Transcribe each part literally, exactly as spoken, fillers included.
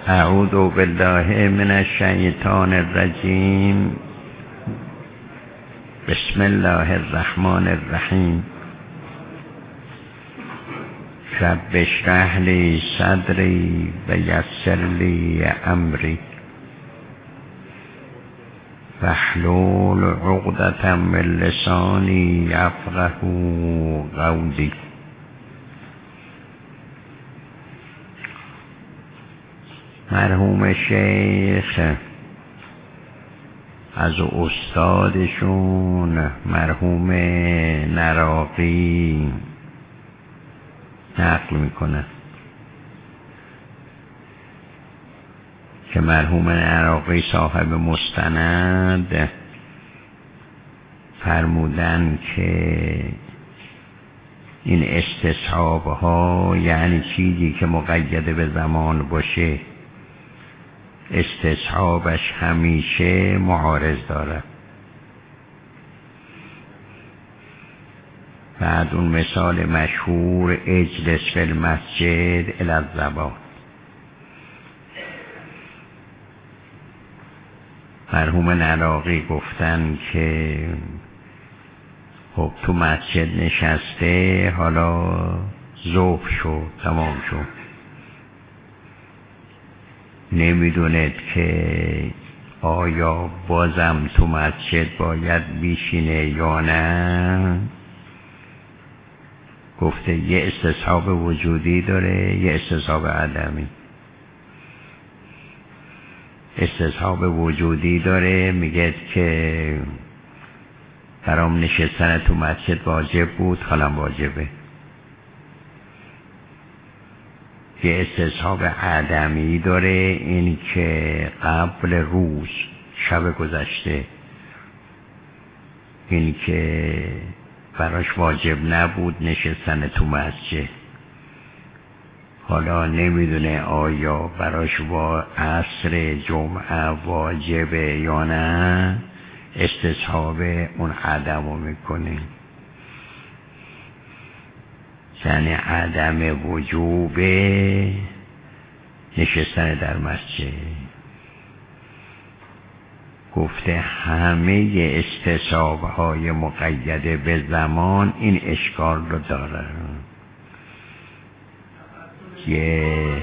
اعوذ بالله من الشیطان الرجیم. بسم الله الرحمن الرحیم. رب اشرح لی صدری و یسر لی امری واحلل عقدة من لسانی یفقهوا قولی. مرحوم شیخ از استادشون مرحوم نراقی نقل میکنه که مرحوم نراقی صاحب مستند فرمودن که این استصحاب ها یعنی چیزی که مقید به زمان باشه استصحابش همیشه معارض داره. بعد اون مثال مشهور اجلس فی المسجد الی الزبان. مرحوم نراقی گفتن که خب تو مسجد نشسته، حالا ظهر شد، تمام شد، نمیدوند که آیا بازم تو مسجد باید بیشینه یا نه. گفته یه استصحاب وجودی داره، یه استصحاب عدمی. استصحاب وجودی داره، میگه که برام نشستن تو مسجد واجب بود، حالا واجبه. یه استصحاب عدمی داره، این که قبل روز شب گذشته این که براش واجب نبود نشستن تو مسجد، حالا نمیدونه آیا براش با عصر جمعه واجبه یا نه، استصحاب اون عدم رو میکنه. یعنی عدم وجوب نشستن در مسجد. گفته همه استصحاب های مقیده به زمان این اشکال رو داره. یه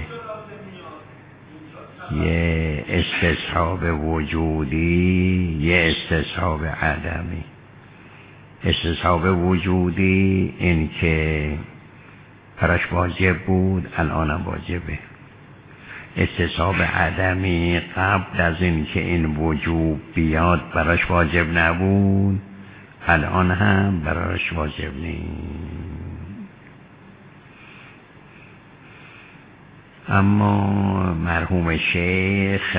یه استصحاب وجودی، یه استصحاب عدمی. استصحاب وجودی این که براش واجب بود، الانم واجبه. استصحاب عدمی قبل از این که این وجوب بیاد براش واجب نبود، الان هم براش واجب نیست. اما مرحوم شیخ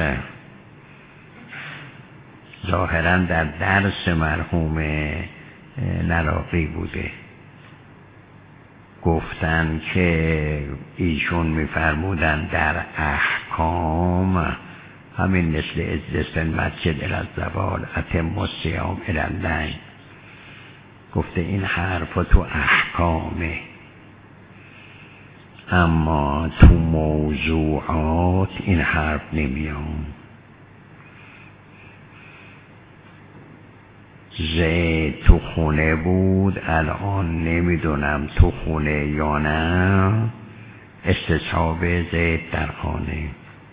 ظاهرا در درس مرحوم نراقی بوده، گفتن که ایشون میفرمودن در احکام همین مثل اجلس مسجد الی الزوال اتم الصیام الی اللیل. گفته این حرف تو احکامه، اما تو موضوعات این حرف نمیان. زید تو خونه بود، الان نمیدونم تو خونه یا نه، استصحاب زید در خانه.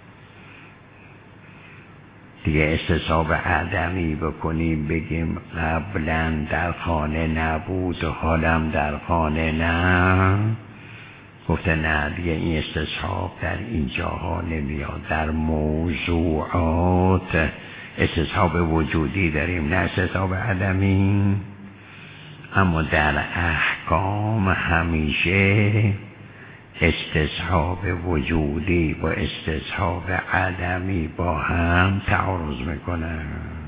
دیگه استصحاب عدمی بکنیم بگیم قبلا در خانه نبود و حالم در خانه نه. گفته نه دیگه این استصحاب در اینجاها نمیاد. در موضوعات استصحاب وجودی داریم، نه استصحاب عدمی. اما در احکام همیشه استصحاب وجودی با استصحاب عدمی با هم تعارض میکنن.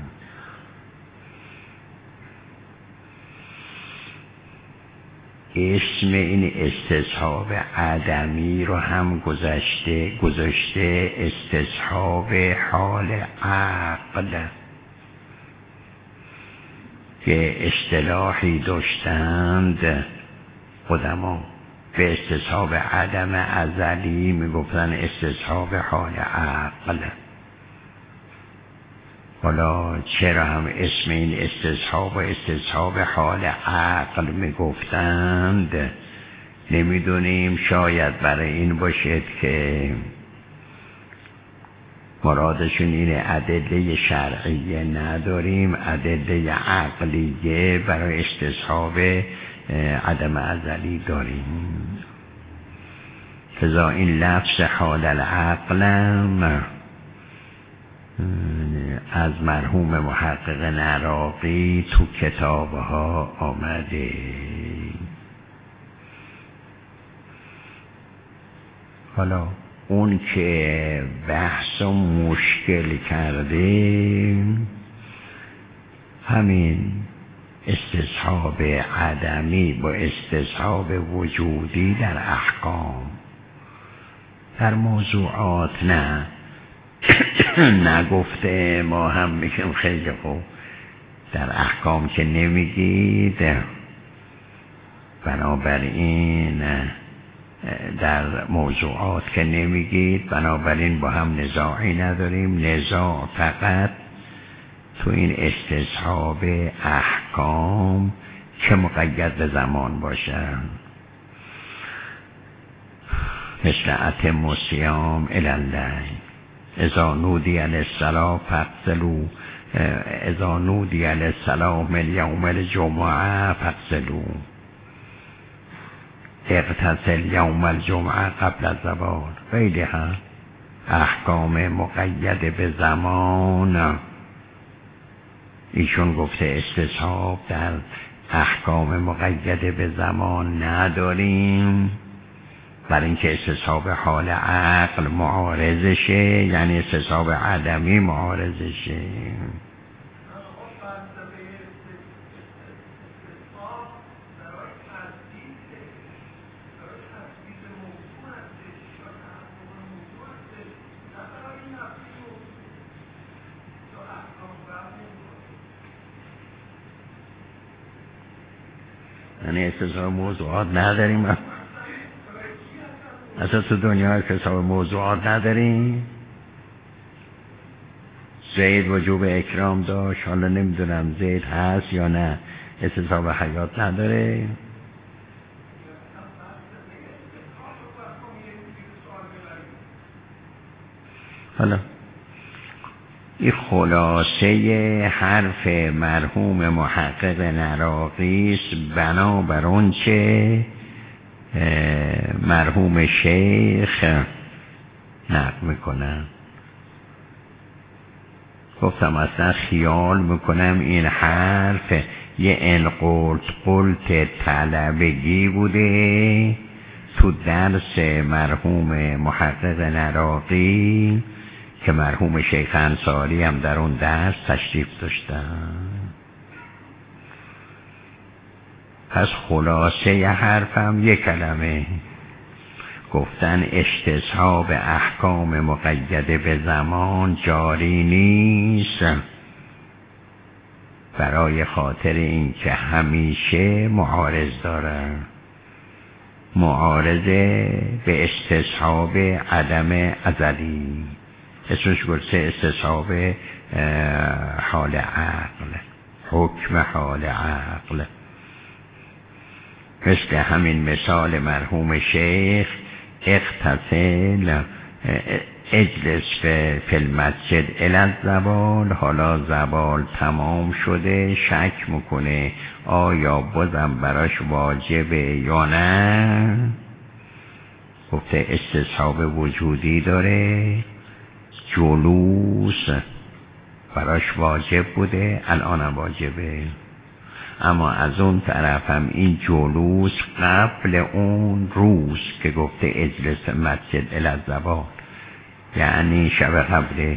اسم این استصحاب عدمی رو هم گذاشته گذاشته استصحاب حال عقل، که اصطلاحی داشتند قدما به استصحاب عدم ازلی میگفتن استصحاب حال عقل. حالا چرا هم اسم این استصحاب و استصحاب حال عقل میگفتند نمیدونیم. شاید برای این باشد که مرادشون اینه ادله شرعیه نداریم، ادله عقلیه برای استصحاب عدم ازلی داریم. فضا این لفظ حال العقلم از مرحوم محقق نراقی تو کتابها آمده. حالا اون که بحث و مشکل کرده همین استصحاب عدمی با استصحاب وجودی در احکام، در موضوعات نه نگفته. ما هم میگیم خیلی خوب در احکام که نمیگید، بنابراین در موضوعات که نمیگید، بنابراین با هم نزاعی نداریم. نزاع فقط تو این استصحاب احکام که مقید به زمان باشن، مثل اتم الصیام الی الليل، اذا نودی للصلاة فاغسلوا، اذا نودی للصلاة من یوم الجمعه فاغسلوا، اغتسل یوم الجمعه قبل الزوال. خیلی ها احکام مقید به زمان. ایشون گفته استصحاب در احکام مقید به زمان نداریم، برای اینکه استصحاب حال عقل معارضشه، یعنی استصحاب عدمی معارضشه. یعنی استصحاب موضوعات نداریم، اصلا تو دنیا استصحاب موضوعات نداریم. زید وجوب اکرام داشت، حالا نمیدونم زید هست یا نه، استصحاب حیات نداره. حالا این خلاصه حرف مرحوم محقق نراقی است، بنا بر اون چه مرحوم شیخ نقل میکنم. گفتم اصلا خیال میکنم این حرف یه انقلت قلت طلبگی بوده تو درس مرحوم محقق نراقی که مرحوم شیخ انصاری هم در اون درس تشریف داشتن. پس خلاصه ی حرفم یک کلمه، گفتن استصحاب احکام مقید به زمان جاری نیست، برای خاطر این که همیشه معارض داره، معارضه به استصحاب عدم ازلی، اسمش گفته استصحاب حال عقل، حکم حال عقل. مثل همین مثال مرحوم شیخ اغتسل اجلس فی المسجد الی الزوال، حالا زوال تمام شده، شک میکنه آیا بازم براش واجبه یا نه. گفته استصحاب وجودی داره، جلوس براش واجب بوده، الان واجبه. اما از اون طرف هم این جلوس قبل اون روز که گفته اجلس مسجد الی الزوال، یعنی شب قبله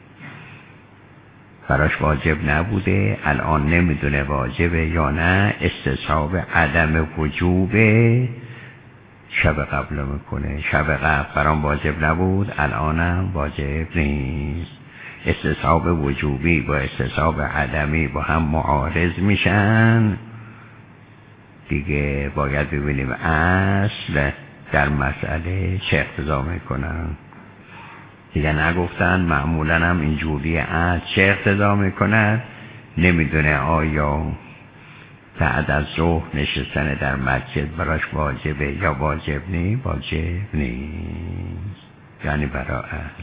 براش واجب نبوده، الان نمیدونه واجبه یا نه. استصحاب عدم وجوبه، شب قبل میکنه، شب قبل برام واجب نبود، الانم واجب نیست. استصحاب وجوبی با استصحاب عدمی با هم معارض میشن، دیگه باید ببینیم اصل در مسئله چه اقتضا میکنن. دیگه نگفتن معمولا هم اینجوری اصل چه اقتضا میکند، نمیدونه آیا بعد از ظهر نشستن در مسجد براش واجبه یا واجب نی، واجب نیست، یعنی برای اهل.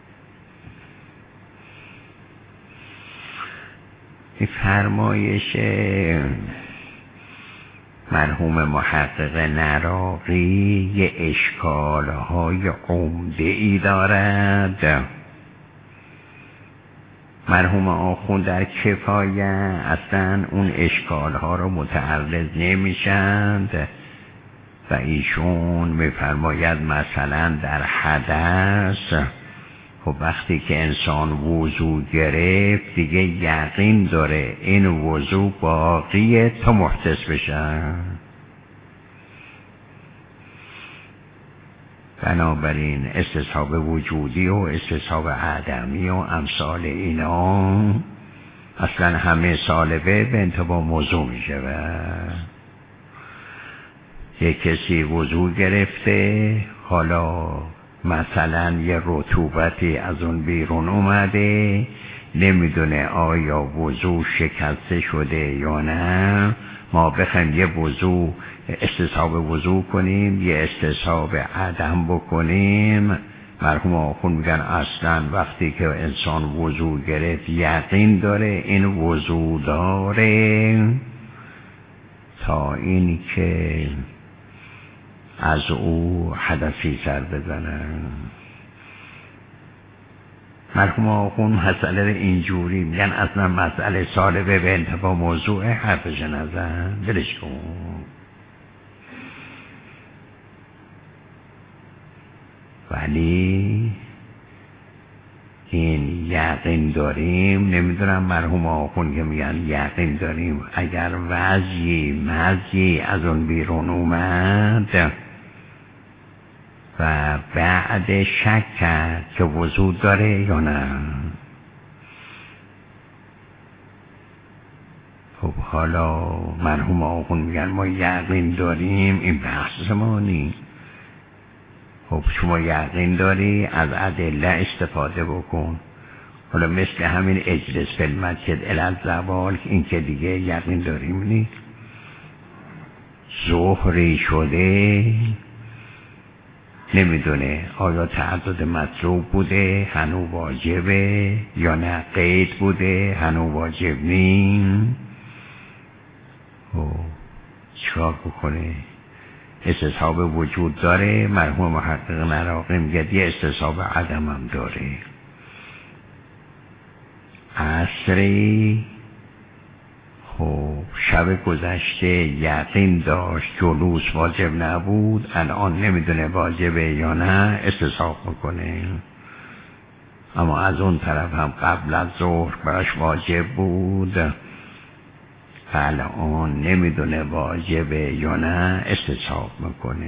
این فرمایش مرحوم محقق نراقی یه اشکالهای عمده ای دارد. مرحوم آخوند در کفایه اصلا اون اشکالها رو متعرض نمیشند و ایشون میفرماید مثلا در حدث، خب وقتی که انسان وضو گرفت دیگه یقین داره این وضو باقیه تا محدث بشه، بنابراین استصحاب وجودی و استصحاب عدمی و امثال اینا اصلا همه سالبه به انتباه موضوع می شود. یک کسی وضو گرفته، حالا مثلا یه رطوبتی از اون بیرون اومده، نمیدونه آیا وضو شکسته شده یا نه، ما بخوایم یه وضو استصحاب وضو کنیم یه استصحاب عدم بکنیم، مرحوم آخوند میگن اصلا وقتی که انسان وضو گرفت یقین داره این وضو داره تا این که از او حدثی سر بزنن. مرحوم آخوند مسئله اینجوری میگن اصلا مسئله سالبه به انتباه موضوع حرفش نزن، دلش کن. ولی این یقین داریم، نمیدونم مرحوم آخوند که میگن یقین داریم اگر وضعی مزی از اون بیرون اومد و بعد شک کرد که وجود داره یا نه، خب حالا مرحوم آخوند میگن ما یقین داریم، این بحث ما نیست. خب شما یقین داری از ادله استفاده بکن، حالا مثل همین اجلس فی المسجد الی الزوال، این که دیگه یقین داریم نیست. ظهری شده نمیدونه آیا تعدد مطلوب بوده هنو واجبه یا نه قید بوده هنو واجب نیم، خب چیکار بکنه؟ استصحاب وجود داره، مرحوم محقق نراقی میگه یه استصحاب عدم هم داره. عصری خب شب گذشته یقین داشت جلوس واجب نبود، الان نمیدونه واجبه یا نه، استصحاب میکنه. اما از اون طرف هم قبل از ظهر براش واجب بود، الان نمیدونه واجبه یا نه، استصحاب میکنه.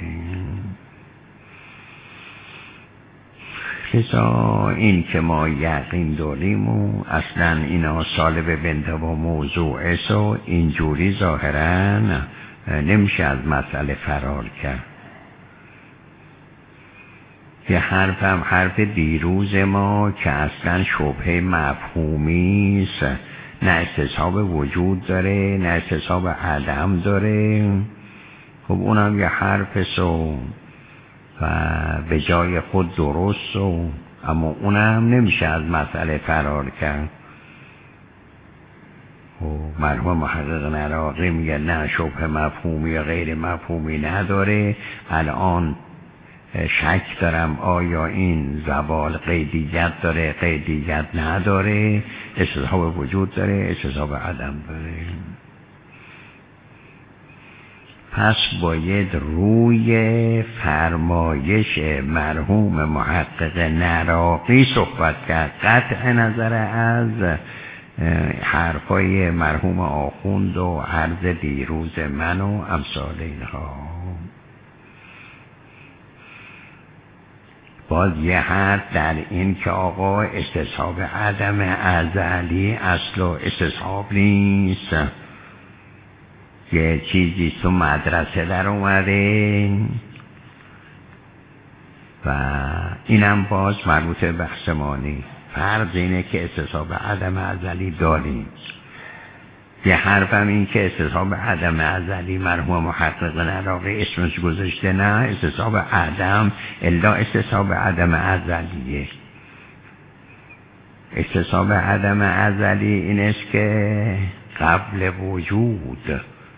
لذا این که ما یقین داریم و اصلا اینا سالب بنده و موضوع و اینجوری ظاهرا نمیشه از مسئله فرار کرد. یه حرف هم حرف دیروز ما که اصلا شبهه مفهومی است، نه استصحاب وجود داره نه استصحاب عدم داره. خب اونم یه حرف سو و به جای خود درست و اما اونم نمیشه از مسئله فرار کرد. و مرحوم محقق نراقی میگه نه شبه مفهومی یا غیر مفهومی نداره، الان شک دارم آیا این زوال قیدیت داره قیدیت نداره، استصحاب وجود داره استصحاب عدم داره. پس باید روی فرمایش مرحوم محقق نراقی صحبت کرد، قطع نظر از حرفای مرحوم آخوند و عرض دیروز من و امثال اینها. باز یه حرف در این که آقا استصحاب عدم ازلی اصل و استصحاب نیست، یه چیزی تو مدرسه در اومده و اینم باز مربوط به بحث ما نیست. فرض اینه که استصحاب عدم ازلی داریم. یه حرفم این که استصحاب عدم ازلی مرحوم محقق عراقی اسمش گذاشته، نه، استصحاب عدم الا استصحاب عدم ازلیه. استصحاب عدم ازلی این است که قبل وجود،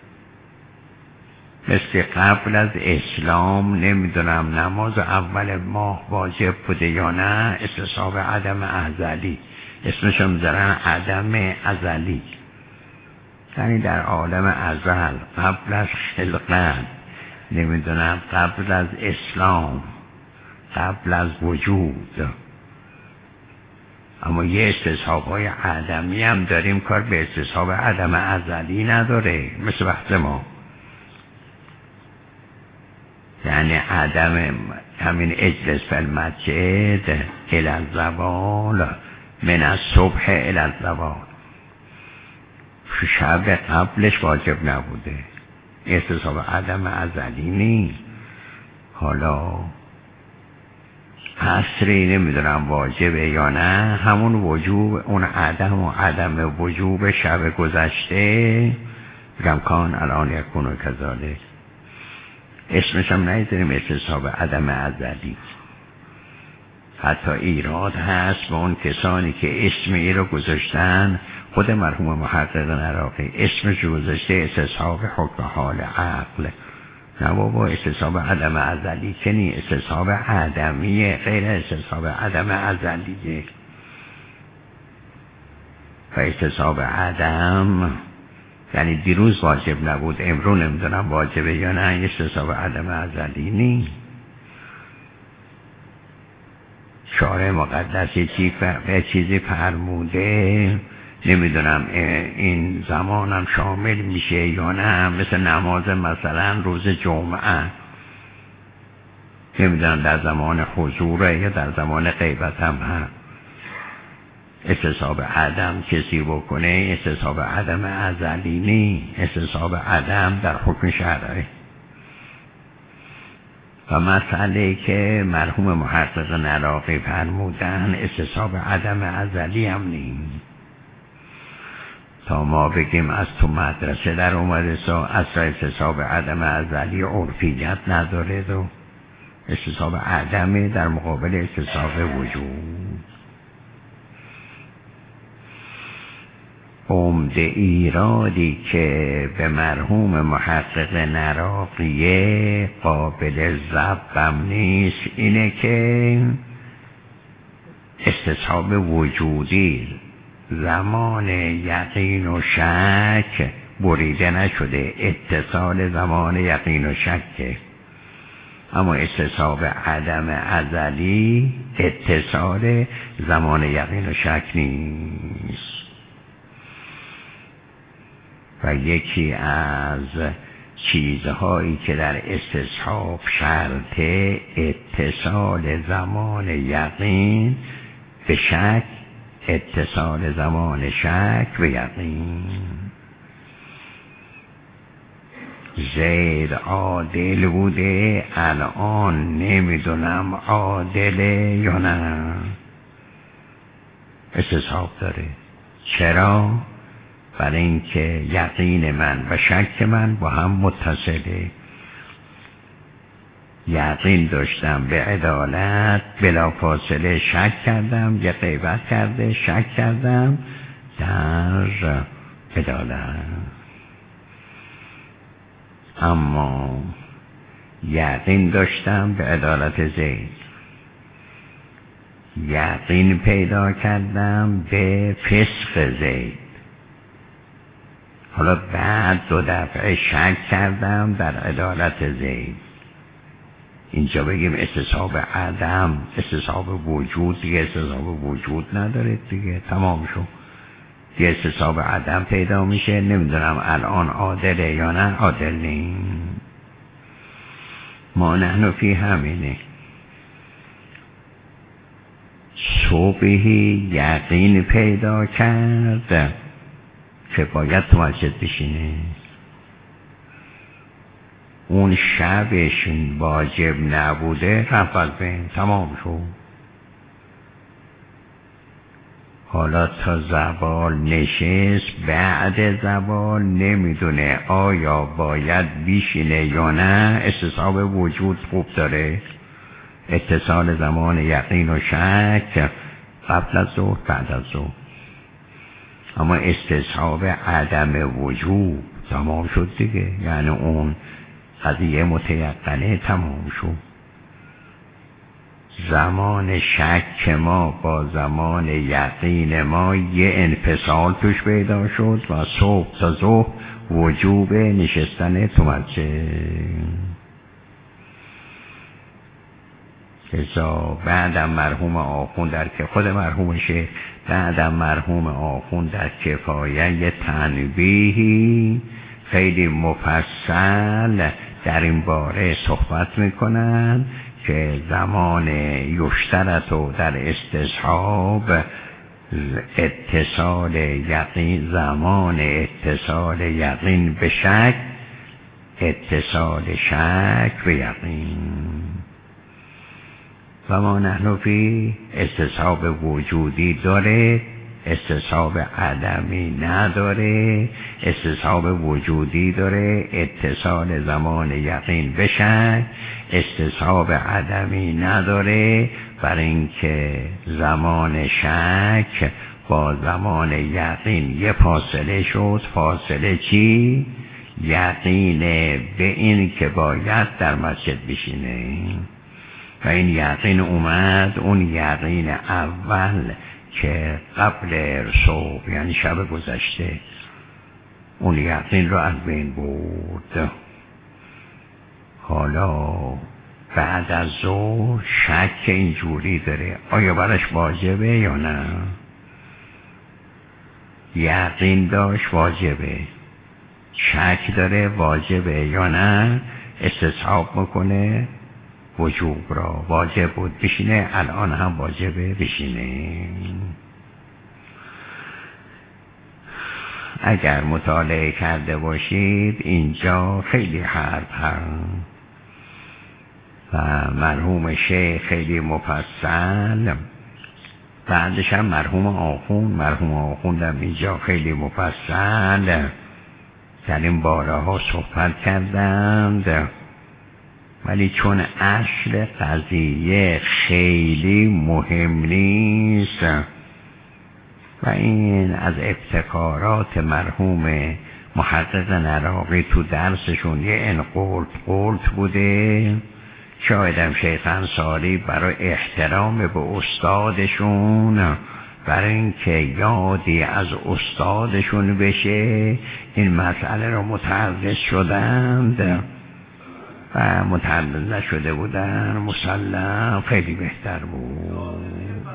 مثل قبل از اسلام نمیدونم نماز اول ماه واجب بوده یا نه، استصحاب عدم ازلی، اسمش هم میذارن عدم ازلی، یعنی در عالم ازل قبل از خلقت، نمیدونم قبل از اسلام، قبل از وجود. اما یه استصحاب های عدمی هم داریم، کار به استصحاب عدم ازلی نداره، مثل بحث ما. یعنی عدم همین اجلس فی المسجد الی الزوال من الصبح الی الزوال، شب قبلش واجب نبوده، استصحاب عدم ازلی نیست. حالا عصری نمیدونم واجبه یا نه، همون وجوب، اون عدم و عدم وجوب شب گذشته بگم کان الان یکون و کذالک، اسمش هم نیذاریم استصحاب عدم ازلی. حتی ایراد هست به اون کسانی که اسم ای رو گذاشتن، خود مرحوم محقق عراقی اسمش رو گذاشته استصحاب حکم حال عقل. نه بابا، استصحاب عدم ازلی که نی، استصحاب عدمیه، غیر استصحاب عدم ازلیه. و استصحاب عدم یعنی دیروز واجب نبود، امرو نمیدونم واجبه یا نه، استصحاب عدم ازلی نی. شارع مقدس یه چیزی فرموده، نمیدونم این زمانم شامل میشه یا نه، مثل نماز مثلا روز جمعه، نمیدونم در زمان حضوره یا در زمان غیبت هم هست. استصحاب عدم کسی بکنه استصحاب عدم ازلی نی، استصحاب عدم در حکم شرعی. و مسئله که مرحوم محقق عراقی فرمودن استصحاب عدم ازلی هم نی. تا ما بگیم از تو مدرسه در اومده سا اصلا استصحاب عدم ازلی عرفیت نداره، دو استصحاب عدم در مقابل استصحاب وجود. عمده ایرادی که به مرحوم محقق عراقی قابل ضبطم نیست اینه که استصحاب وجودی زمان یقین و شک بریده نشده، اتصال زمان یقین و شکه. اما استصحاب عدم ازلی اتصال زمان یقین و شک نیست. و یکی از چیزهایی که در استصحاب شرطه اتصال زمان یقین به شک، اتصال زمان شک به یقین. زید عادل بوده، الان نمیدونم عادله یا نه، استصحاب داره. چرا؟ برای اینکه یقین من و شک من با هم متصله. یقین داشتم به عدالت، بلا فاصله شک کردم، یه غیبت کرده، شک کردم در عدالت. اما یقین داشتم به عدالت زید، یقین پیدا کردم به فسق زید، حالا بعد دو دفعه شک کردم در عدالت زید. اینجا بگیم استصحاب عدم، استصحاب وجود دیگه، استصحاب وجود نداره دیگه، تمام شد. یه استصحاب عدم پیدا میشه، نمیدونم الان عادله یا نه عادل نیم. ما نحن فی همینه. صبحی یقین پیدا کرد که باید تو مسجد بشینه، اون شبش واجب نبوده رفت از بین، تمام شد. حالا تا زوال نشست، بعد زوال نمیدونه آیا باید بیشینه یا نه. استصحاب وجود خوب داره، اتصال زمان یقین و شک قبل از ظهر بعد از ظهر، اما استصحاب عدم وجود تمام شد دیگه، یعنی اون قضیه متیقنه تمام شد. زمان شک ما با زمان یقین ما یه انفصال توش پیدا شد و صبح تا ظهر وجوب نشستن تو مسجد. ازا بعدم مرحوم آخوند در که خود مرحوم شیخ بعدم مرحوم آخوند در کفایه تنبیهی خیلی مفصل در این باره صحبت میکنن که زمان یشترط و در استصحاب اتصال یقین، زمان اتصال یقین به شک، اتصال شک به یقین. و ما نحن فی استصحاب وجودی داره، استصحاب عدمی نداره. استصحاب وجودی داره اتصال زمان یقین به شک، استصحاب عدمی نداره، برای اینکه زمان شک با زمان یقین یه فاصله شد. فاصله چی؟ یقین به این که باید در مسجد بشینه و این یقین اومد، اون یقین اول که قبل صبح یعنی شب گذشته، اون یقین رو از بین برد. حالا بعد از ظهر شک اینجوری داره آیا برش واجبه یا نه. یقین داشت واجبه، شک داره واجبه یا نه. استصحاب میکنه وجوب را، واجب بود بشینه، الان هم واجبه بشینه. اگر مطالعه کرده باشید اینجا خیلی حرف هست و مرحوم شیخ خیلی مفصل، بعدش هم مرحوم آخوند مرحوم آخوند هم اینجا خیلی مفصل در این باره ها صحبت کردند. ولی چون اصل قضیه خیلی مهم نیست و این از ابتکارات مرحوم محقق نراقی تو درسشون یه انقلت قلت بوده، شایدم شیخ انصاری برای احترام به استادشون، برای اینکه یادی از استادشون بشه، این مسئله رو متعرض شدند و متعلل نشده بودن. مسلم خیلی بهتر بود.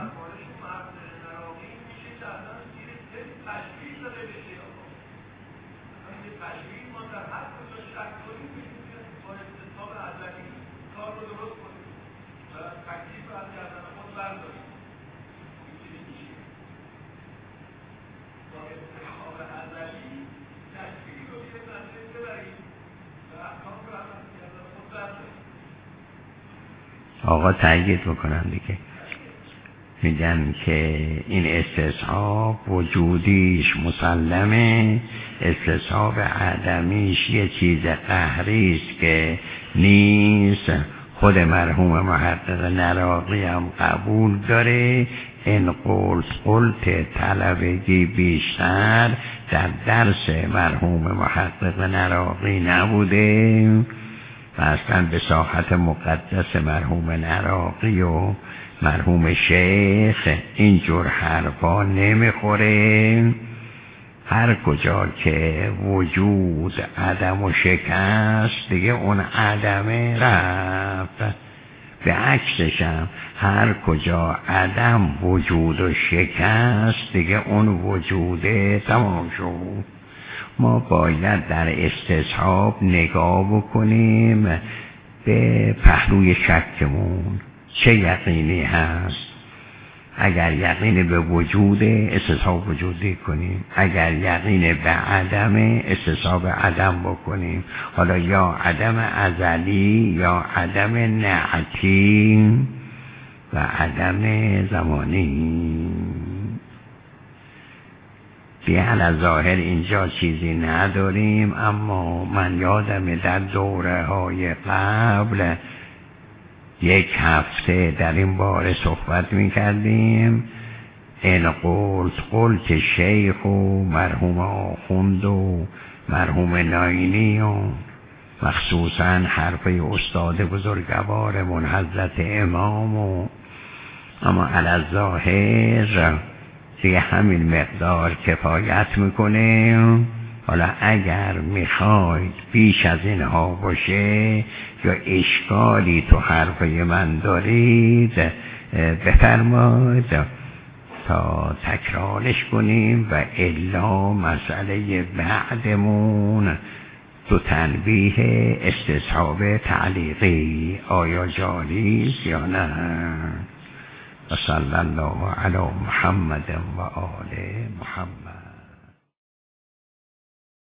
آقا تأیید میکنن دیگه، میگن که این استصحاب وجودیش مسلمه، استصحاب عدمیش یه چیز قهریست که نیست. خود مرحوم محقق نراقی هم قبول داره. این قلت قلت طلبگی بیشتر در درس مرحوم محقق نراقی نبوده و اصلا به ساحت مقدس مرحوم نراقی و مرحوم شیخ اینجور حرفا نمیخوره. هر کجا که وجود عدم و شکست دیگه اون عدمه رفت، به عکسش هم هر کجا عدم وجود و شکست دیگه اون وجوده تمام شد. ما باید در استصحاب نگاه بکنیم به پهلوی شکمون چه یقینی هست. اگر یقین به وجود استصحاب وجودی کنیم، اگر یقین به عدم استصحاب عدم بکنیم، حالا یا عدم ازلی یا عدم نعتی و عدم زمانی. بیان ظاهر اینجا چیزی نداریم، اما من یادم در دوره های قبل یک هفته در این باره صحبت می کردیم. این قلت قلت شیخ و مرحوم آخوند و مرحوم ناینی و مخصوصا حرف استاد بزرگوار من حضرت امام و اما علی ظاهر دیگه همین مقدار کفایت میکنه. حالا اگر میخواید بیش از اینها باشه یا اشکالی تو حرفای من دارید بفرمایید تا تکرارش کنیم و الا مسئله بعدمون تو تنبیه استصحاب تعلیقی آیا جاری است یا نه. و صلی الله علی محمد و آل محمد.